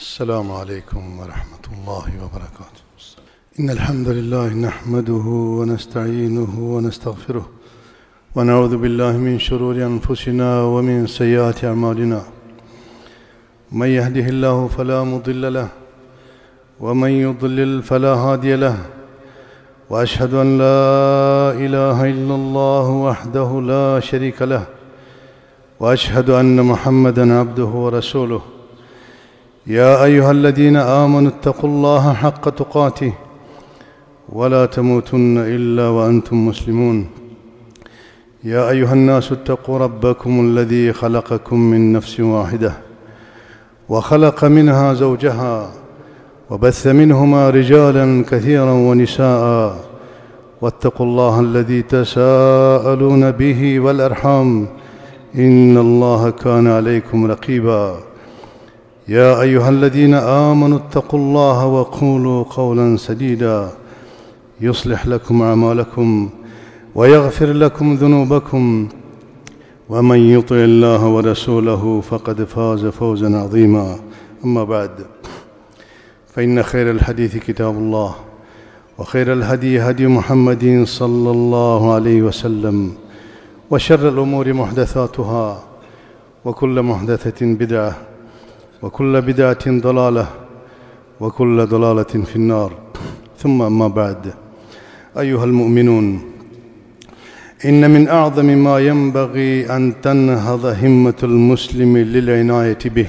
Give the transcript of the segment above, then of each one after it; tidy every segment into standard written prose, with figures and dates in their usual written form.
السلام عليكم ورحمة الله وبركاته. إن الحمد لله نحمده ونستعينه ونستغفره ونعوذ بالله من شرور أنفسنا ومن سيئات أعمالنا. من يهده الله فلا مضل له ومن يضلل فلا هادي له، وأشهد أن لا إله إلا الله وحده لا شريك له، وأشهد أن محمدًا عبده ورسوله. يا أيها الذين آمنوا اتقوا الله حق تقاته ولا تموتن إلا وأنتم مسلمون. يا أيها الناس اتقوا ربكم الذي خلقكم من نفس واحدة وخلق منها زوجها وبث منهما رجالا كثيرا ونساء، واتقوا الله الذي تساءلون به والأرحام إن الله كان عليكم رقيبا. يا أيها الذين آمنوا اتقوا الله وقولوا قولا سديدا يصلح لكم أعمالكم ويغفر لكم ذنوبكم، ومن يطع الله ورسوله فقد فاز فوزا عظيما. أما بعد، فإن خير الحديث كتاب الله، وخير الهدي هدي محمد صلى الله عليه وسلم، وشر الأمور محدثاتها، وكل محدثة بدعة، وكل بدعة ضلالة، وكل ضلالة في النار. ثم أما بعد، أيها المؤمنون، إن من أعظم ما ينبغي أن تنهض همة المسلم للعناية به،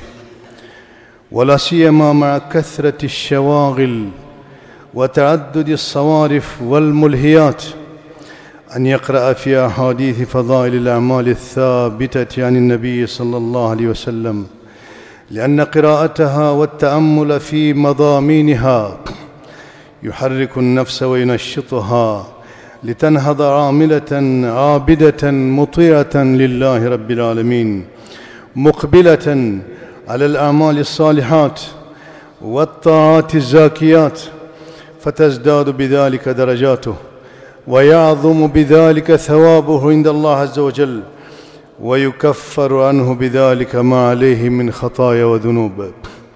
ولا سيما مع كثرة الشواغل وتعدد الصوارف والملهيات، أن يقرأ في أحاديث فضائل الأعمال الثابتة عن النبي صلى الله عليه وسلم، لأن قراءتها والتأمل في مضامينها يحرك النفس وينشطها لتنهض عاملة عابدة مطيعة لله رب العالمين، مقبلة على الأعمال الصالحات والطاعات الزاكيات، فتزداد بذلك درجاته، ويعظم بذلك ثوابه عند الله عز وجل، ويكفر عنه بذلك ما عليه من خطايا وذنوب.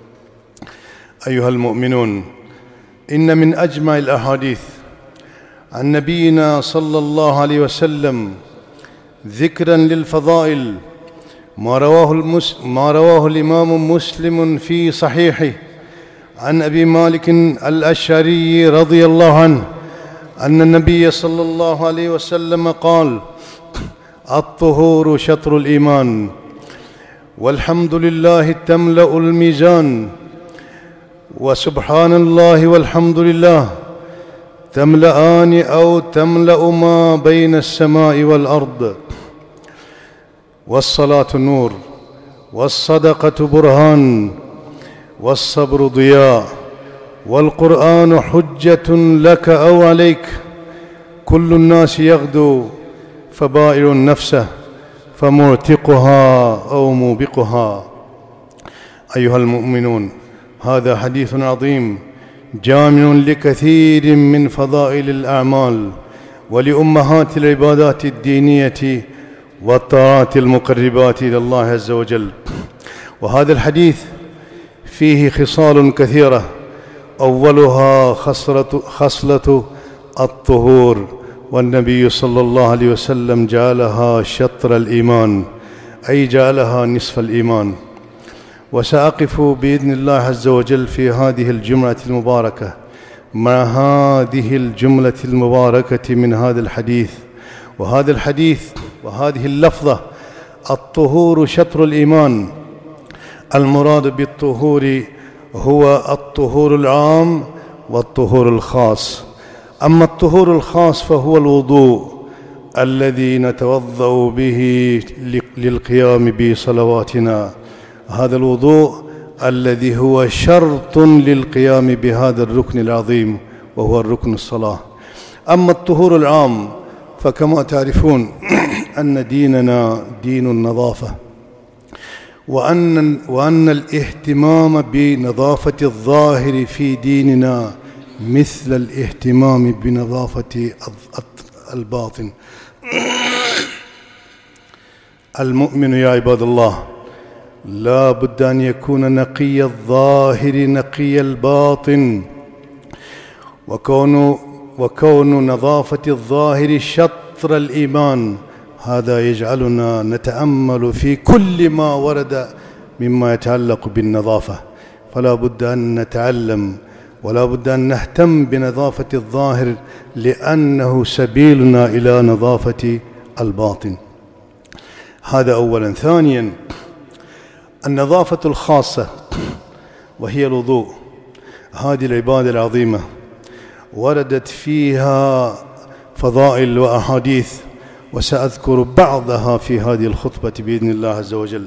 أيها المؤمنون، إن من أجمع الأحاديث عن نبينا صلى الله عليه وسلم ذكرا للفضائل ما رواه الإمام مسلم في صحيحه عن أبي مالك الأشعري رضي الله عنه أن النبي صلى الله عليه وسلم قال: الطهور شطر الإيمان، والحمد لله تملأ الميزان، وسبحان الله والحمد لله تملأان أو تملأ ما بين السماء والأرض. والصلاة نور، والصدقة برهان، والصبر ضياء، والقرآن حجة لك أو عليك. كل الناس يغدو فبائع نفسه فمعتقها أو موبقها. أيها المؤمنون، هذا حديث عظيم جامع لكثير من فضائل الأعمال ولأمهات العبادات الدينية والطاعات المقربات إلى الله عز وجل. وهذا الحديث فيه خصال كثيرة، أولها خصلة الطهور، والنبي صلى الله عليه وسلم جعلها شطر الإيمان، أي جعلها نصف الإيمان. وسأقف بإذن الله عز وجل في هذه الجملة المباركة مع هذه الجملة المباركة من هذا الحديث. وهذا الحديث وهذه اللفظة الطهور شطر الإيمان، المراد بالطهور هو الطهور العام والطهور الخاص. أما الطهور الخاص فهو الوضوء الذي نتوضأ به للقيام بصلواتنا، هذا الوضوء الذي هو شرط للقيام بهذا الركن العظيم وهو الركن الصلاة. أما الطهور العام فكما تعرفون أن ديننا دين النظافة، وأن الاهتمام بنظافة الظاهر في ديننا مثل الاهتمام بنظافة: المؤمن يا عباد الله لا بد أن يكون نقي الظاهر نقي الباطن، وكون نظافة الظاهر شطر الإيمان. هذا يجعلنا نتأمل في كل ما ورد مما يتعلق بالنظافة، فلا بد أن نتعلم ولا بد أن نهتم بنظافة الظاهر، لأنه سبيلنا إلى نظافة الباطن. هذا أولا. ثانيا، النظافة الخاصة وهي الوضوء. هذه العبادة العظيمة وردت فيها فضائل وأحاديث، وسأذكر بعضها في هذه الخطبة بإذن الله عز وجل.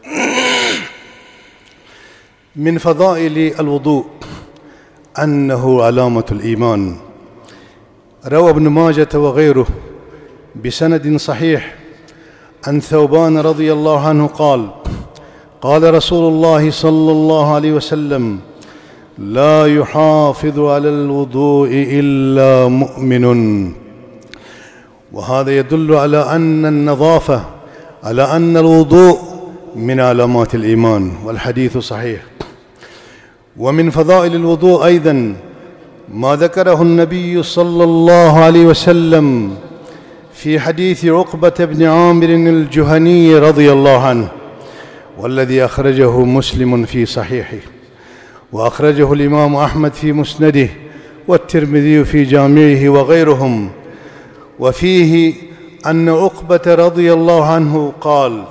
من فضائل الوضوء أنه علامة الإيمان. روى ابن ماجة وغيره بسند صحيح عن ثوبان رضي الله عنه قال: قال رسول الله صلى الله عليه وسلم: لا يحافظ على الوضوء إلا مؤمن. وهذا يدل على أن النظافة، على أن الوضوء من علامات الإيمان، والحديث صحيح. ومن فضائل الوضوء أيضا ما ذكره النبي صلى الله عليه وسلم في حديث عقبة بن عامر الجهني رضي الله عنه، والذي أخرجه مسلم في صحيحه، وأخرجه الإمام أحمد في مسنده، والترمذي في جامعه وغيرهم. وفيه أن عقبة رضي الله عنه قال: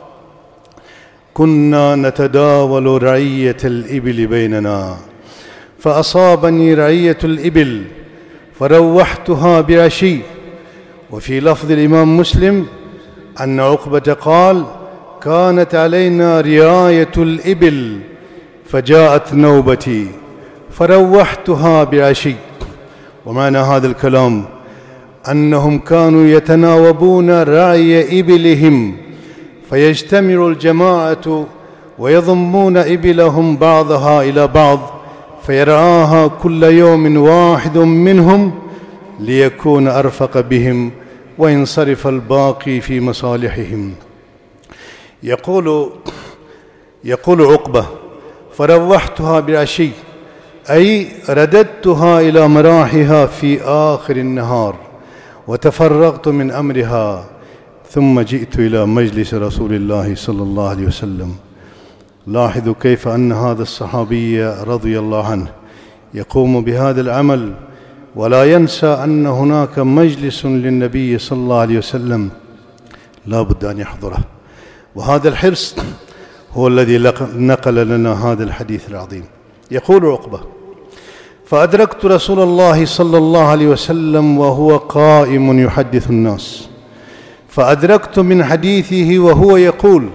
كنا نتداول رعية الإبل بيننا، فأصابني رعية الإبل فروحتها بعشي. وفي لفظ الإمام مسلم أن عقبة قال: كانت علينا رعاية الإبل فجاءت نوبتي فروحتها بعشي. ومعنى هذا الكلام أنهم كانوا يتناوبون رعي إبلهم، فيجتمع الجماعة ويضمون إبلهم بعضها إلى بعض، فيرعاها كل يوم واحد منهم ليكون أرفق بهم، وينصرف الباقي في مصالحهم. يقول عقبة: فروحتها بعشي، أي رددتها إلى مراحها في آخر النهار، وتفرغت من أمرها، ثم جئت إلى مجلس رسول الله صلى الله عليه وسلم. لاحظوا كيف أن هذا الصحابي رضي الله عنه يقوم بهذا العمل، ولا ينسى أن هناك مجلس للنبي صلى الله عليه وسلم لا بد أن يحضره. وهذا الحرص هو الذي نقل لنا هذا الحديث العظيم. يقول عقبة: فأدركت رسول الله صلى الله عليه وسلم وهو قائم يحدث الناس، فأدركت من حديثه وهو يقول: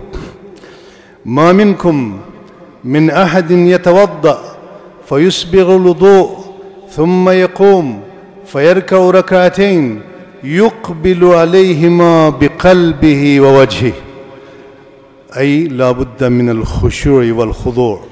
ما منكم من أحد يتوضأ فيسبغ الوضوء ثم يقوم فيركع ركعتين يقبل عليهما بقلبه ووجهه، أي لا بد من الخشوع والخضوع،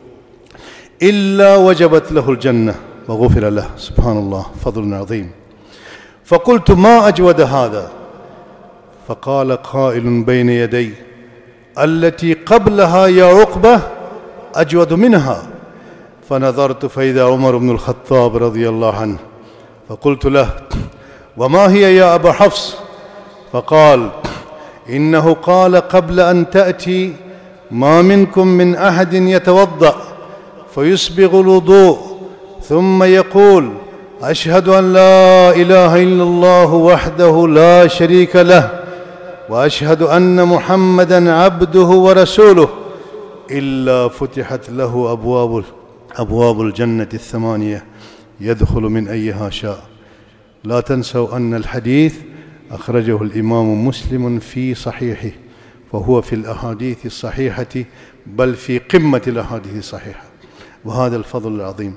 إلا وجبت له الجنة وغفر له. سبحان الله، فضل عظيم. فقلت: ما أجود هذا؟ فقال قائل بين يدي: التي قبلها يا عقبة أجود منها. فنظرت فإذا عمر بن الخطاب رضي الله عنه، فقلت له: وما هي يا أبا حفص؟ فقال: إنه قال قبل أن تأتي: ما منكم من أحد يتوضأ فيسبغ الوضوء ثم يقول: أشهد أن لا إله إلا الله وحده لا شريك له، وأشهد أن محمدًا عبده ورسوله، إلا فتحت له أبواب الجنة الثمانية يدخل من أيها شاء. لا تنسوا أن الحديث أخرجه الإمام مسلم في صحيحه، فهو في الأحاديث الصحيحة، بل في قمة الأحاديث الصحيحة. وهذا الفضل العظيم،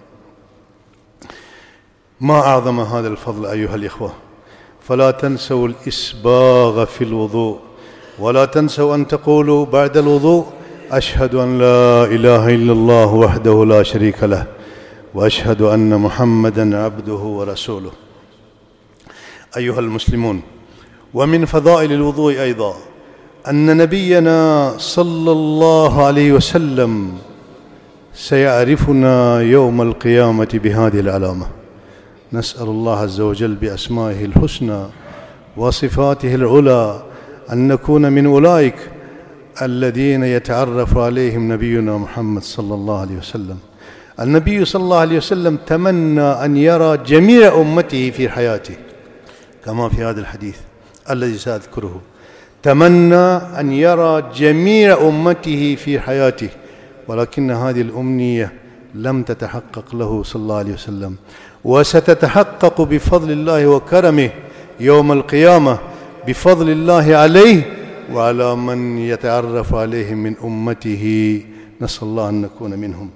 ما أعظم هذا الفضل أيها الإخوة. فلا تنسوا الإسباغ في الوضوء، ولا تنسوا أن تقولوا بعد الوضوء: أشهد أن لا إله إلا الله وحده لا شريك له، وأشهد أن محمدًا عبده ورسوله. أيها المسلمون، ومن فضائل الوضوء أيضا أن نبينا صلى الله عليه وسلم سيعرفنا يوم القيامة بهذه العلامة. نسأل الله عز وجل بأسمائه الحسنى وصفاته العلى أن نكون من أولئك الذين يتعرف عليهم نبينا محمد صلى الله عليه وسلم. النبي صلى الله عليه وسلم تمنى أن يرى جميع أمته في حياته، كما في هذا الحديث الذي سأذكره، تمنى أن يرى جميع أمته في حياته، ولكن هذه الأمنية لم تتحقق له صلى الله عليه وسلم، وستتحقق بفضل الله وكرمه يوم القيامة، بفضل الله عليه وعلى من يتعرف عليهم من أمته. نسأل الله أن نكون منهم.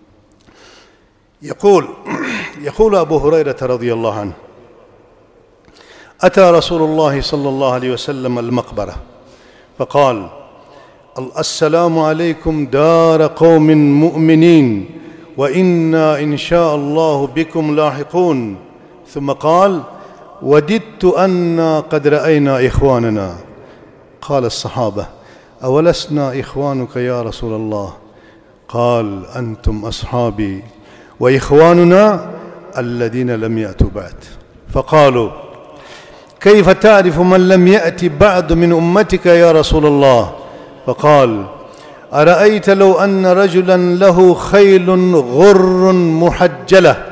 يقول أبو هريرة رضي الله عنه: أتى رسول الله صلى الله عليه وسلم المقبرة فقال: السلام عليكم دار قوم مؤمنين وإنا إن شاء الله بكم لاحقون. ثم قال: وددت أنا قد رأينا إخواننا. قال الصحابة: أولسنا إخوانك يا رسول الله؟ قال: أنتم أصحابي وإخواننا الذين لم يأتوا بعد. فقالوا: كيف تعرف من لم يأت بعد من أمتك يا رسول الله؟ فقال: أرأيت لو أن رجلا له خيل غر محجلة،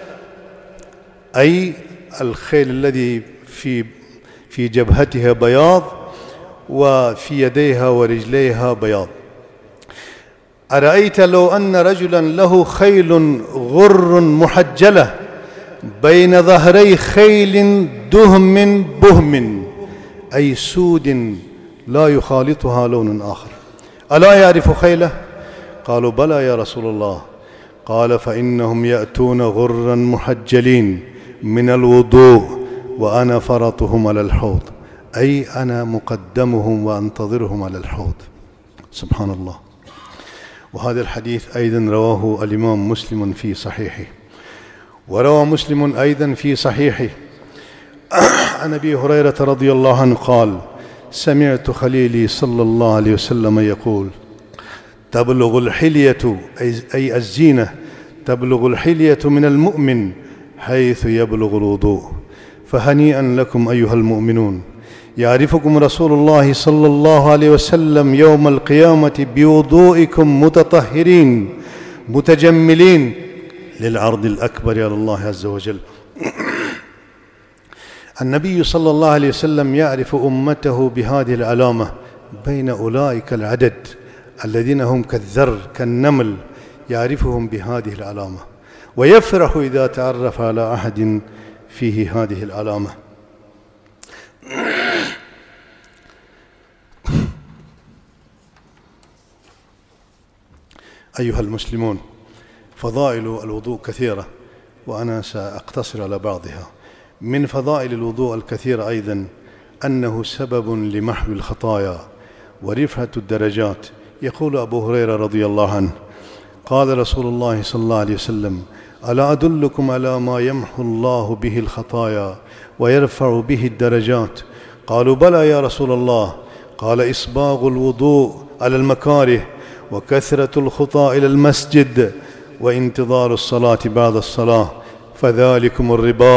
أي الخيل الذي في جبهتها بياض وفي يديها ورجليها بياض. أرأيت لو أن رجلا له خيل غر محجلة بين ظهري خيل دهم بهم، أي سود لا يخالطها لون آخر، ألا يعرف خيله؟ قالوا: بلى يا رسول الله. قال: فإنهم يأتون غرا محجلين من الوضوء وأنا فرطهم على الحوض، أي أنا مقدمهم وأنتظرهم على الحوض. سبحان الله. وهذا الحديث أيضا رواه الإمام مسلم في صحيحه، وروى مسلم أيضا في صحيحه عن أبي هريرة رضي الله عنه قال: سمعت خليلي صلى الله عليه وسلم يقول: تبلغ الحلية، أي الزينة، تبلغ الحلية من المؤمن حيث يبلغ الوضوء. فهنيئا لكم أيها المؤمنون، يعرفكم رسول الله صلى الله عليه وسلم يوم القيامة بوضوئكم متطهرين متجملين للعرض الأكبر على الله عز وجل. النبي صلى الله عليه وسلم يعرف أمته بهذه العلامة بين أولئك العدد الذين هم كالذر كالنمل، يعرفهم بهذه العلامة، ويفرح إذا تعرف على أحد فيه هذه العلامة. أيها المسلمون، فضائل الوضوء كثيرة، وأنا سأقتصر على بعضها. من فضائل الوضوء الكثيرة أيضا أنه سبب لمحو الخطايا ورفعة الدرجات. يقول أبو هريرة رضي الله عنه: قال رسول الله صلى الله عليه وسلم: ألا أدلكم على ما يمحو الله به الخطايا ويرفع به الدرجات؟ قالوا: بلى يا رسول الله. قال: إسباغ الوضوء على المكاره، وكثرة الخطى إلى المسجد، وانتظار الصلاة بعد الصلاة، فذلكم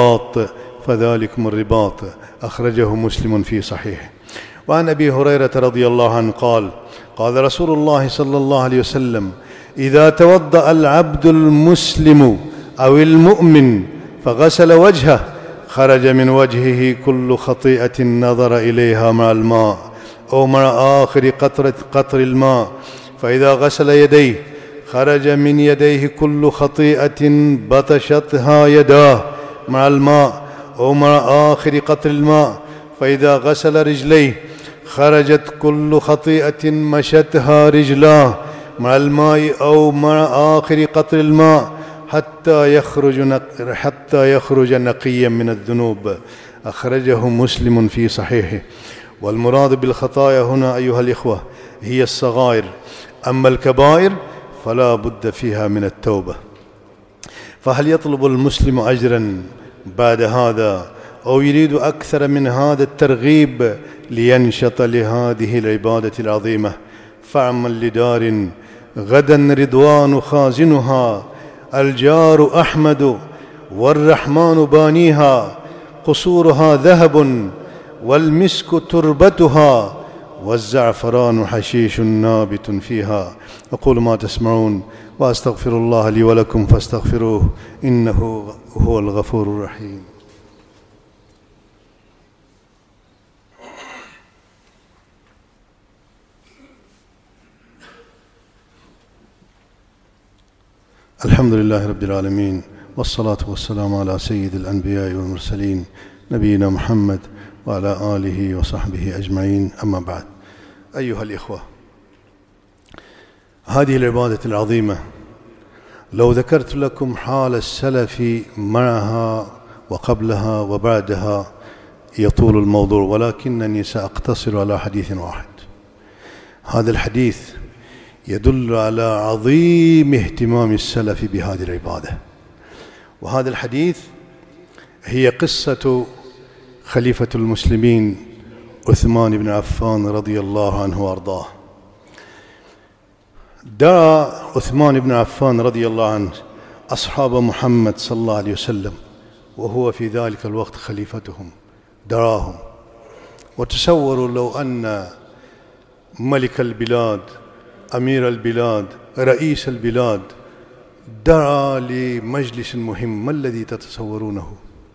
الرباط. أخرجه مسلم في صحيحه. وعن أبي هريرة رضي الله عنه قال: قال رسول الله صلى الله عليه وسلم: إذا توضأ العبد المسلم أو المؤمن فغسل وجهه خرج من وجهه كل خطيئة نظر إليها مع الماء أو مع آخر قطر الماء، فإذا غسل يديه خرج من يديه كل خطيئة بطشتها يداه مع الماء أو مع آخر قطر الماء، فإذا غسل رجليه خرجت كل خطيئة مشتها رجلاه مع الماء أو مع آخر قطر الماء حتى يخرج نقيا من الذنوب. أخرجه مسلم في صحيحه. والمراد بالخطايا هنا أيها الإخوة هي الصغائر، أما الكبائر فلا بد فيها من التوبة. فهل يطلب المسلم أجرا بعد هذا أو يريد أكثر من هذا الترغيب لينشط لهذه العبادة العظيمة، فاعمل لدار غدا رضوان خازنها، الجار أحمد والرحمن بانيها، قصورها ذهب والمسك تربتها، والزعفران حشيش نابت فيها. أقول ما تسمعون وأستغفر الله لي ولكم فاستغفروه إنه هو الغفور الرحيم. الحمد لله رب العالمين، والصلاة والسلام على سيد الأنبياء والمرسلين نبينا محمد وعلى آله وصحبه أجمعين. أما بعد، أيها الإخوة، هذه العبادة العظيمة لو ذكرت لكم حال السلف معها وقبلها وبعدها يطول الموضوع، ولكنني سأقتصر على حديث واحد. هذا الحديث يدل على عظيم اهتمام السلف بهذه العبادة، وهذا الحديث هي قصة خليفة المسلمين عثمان بن عفان رضي الله عنه وأرضاه. دعا عثمان بن عفان رضي الله عنه أصحاب محمد صلى الله عليه وسلم، وهو في ذلك الوقت خليفتهم، دعاهم. وتصوروا لو أن ملك البلاد، أمير البلاد، رئيس البلاد دعا لمجلس مهم، ما الذي تتصورونه؟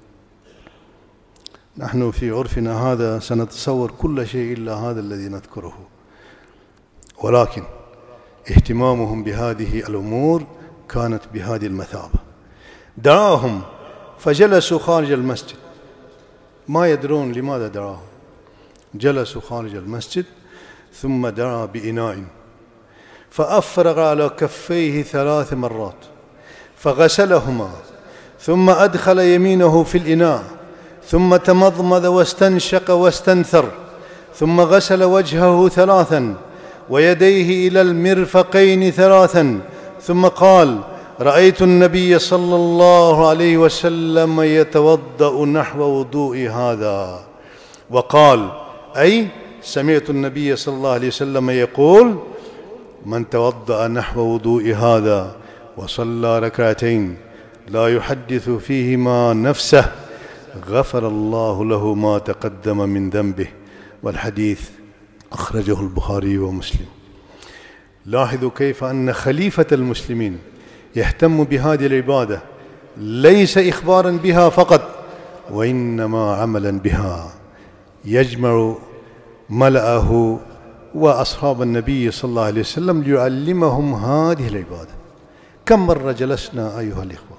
نحن في عرفنا هذا سنتصور كل شيء إلا هذا الذي نذكره، ولكن اهتمامهم بهذه الأمور كانت بهذه المثابة. دعاهم فجلسوا خارج المسجد، ما يدرون لماذا دعاهم. جلسوا خارج المسجد، ثم دعا بإناء فأفرغ على كفيه 3 مرات فغسلهما، ثم أدخل يمينه في الإناء، ثم تمضمض واستنشق واستنثر، ثم غسل وجهه 3 ويديه إلى المرفقين 3، ثم قال: رأيت النبي صلى الله عليه وسلم يتوضأ نحو وضوء هذا. وقال، أي سمعت النبي صلى الله عليه وسلم يقول: من توضأ نحو وضوء هذا وصلى 2 ركعتين لا يحدث فيهما نفسه غفر الله له ما تقدم من ذنبه. والحديث أخرجه البخاري ومسلم. لاحظوا كيف أن خليفة المسلمين يهتم بهذه العبادة، ليس إخبارا بها فقط، وإنما عملا بها، يجمع ملأه وأصحاب النبي صلى الله عليه وسلم ليعلمهم هذه العبادة. كم مرة جلسنا أيها الإخوة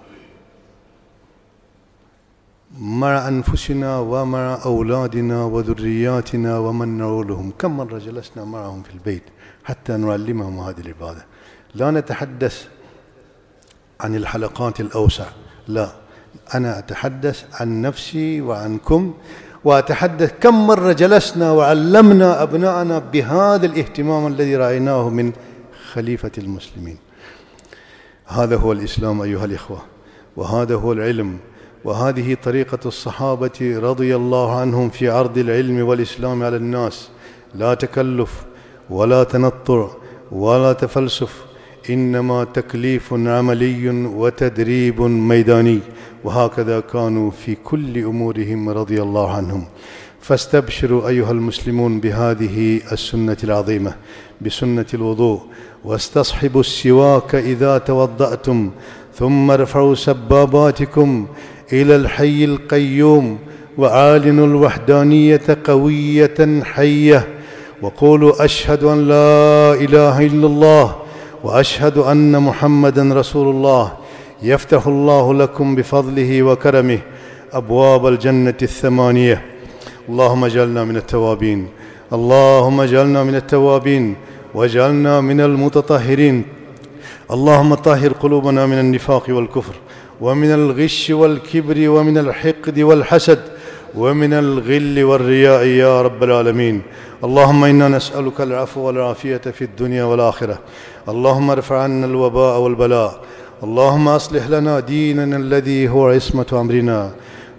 مع أنفسنا ومع أولادنا وذرياتنا ومن نعولهم، كم مرة جلسنا معهم في البيت حتى نعلمهم هذه العبادة؟ لا نتحدث عن الحلقات الأوسع، لا، أنا أتحدث عن نفسي وعنكم، وأتحدث كم مرة جلسنا وعلمنا أبناءنا بهذا الاهتمام الذي رأيناه من خليفة المسلمين. هذا هو الإسلام أيها الإخوة، وهذا هو العلم، وهذه طريقة الصحابة رضي الله عنهم في عرض العلم والإسلام على الناس، لا تكلف ولا تنطع ولا تفلسف، إنما تكليف عملي وتدريب ميداني. وهكذا كانوا في كل أمورهم رضي الله عنهم. فاستبشروا أيها المسلمون بهذه السنة العظيمة، بسنة الوضوء، واستصحبوا السواك إذا توضأتم، ثم ارفعوا سباباتكم إلى الحي القيوم، وعالنوا الوحدانية قوية حية، وقولوا: أشهد أن لا إله إلا الله وأشهد أن محمدا رسول الله. يفتح الله لكم بفضله وكرمه أبواب الجنة 8. اللهم اجعلنا من التوابين، اللهم اجعلنا من التوابين، واجعلنا من المتطهرين. اللهم طهر قلوبنا من النفاق والكفر، ومن الغش والكبر، ومن الحقد والحسد، ومن الغل والرياء يا رب العالمين. اللهم إنا نسألك العفو والعافية في الدنيا والآخرة. اللهم ارفع عنا الوباء والبلاء. اللهم أصلح لنا ديننا الذي هو عصمة أمرنا،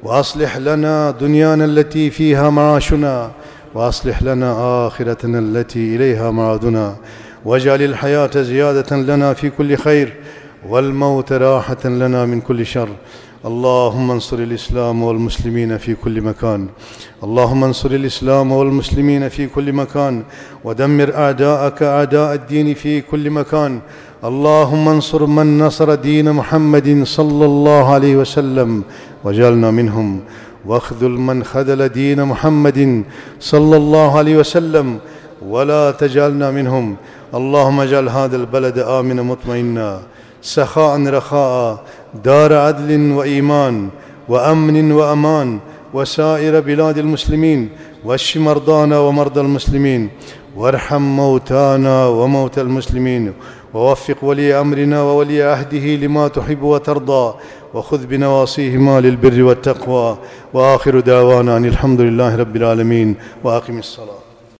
وأصلح لنا دنيانا التي فيها معاشنا، وأصلح لنا آخرتنا التي إليها معادنا، واجعل الحياة زيادة لنا في كل خير، والموت راحة لنا من كل شر. اللهم انصر الإسلام والمسلمين في كل مكان، اللهم انصر الإسلام والمسلمين في كل مكان، ودمر أعداءك أعداء الدين في كل مكان. اللهم انصر من نصر دين محمد صلى الله عليه وسلم وجعلنا منهم، واخذل من خذل دين محمد صلى الله عليه وسلم ولا تجعلنا منهم. اللهم اجعل هذا البلد آمنا مطمئنا سخاء رخاء، دار عدل وإيمان وأمن وأمان، وسائر بلاد المسلمين، واشف مرضانا ومرضى المسلمين، وارحم موتانا وموتى المسلمين، ووفق ولي أمرنا وولي عهده لما تحب وترضى، وخذ بنواصيهما للبر والتقوى. وآخر دعوانا أن الحمد لله رب العالمين، وأقم الصلاة.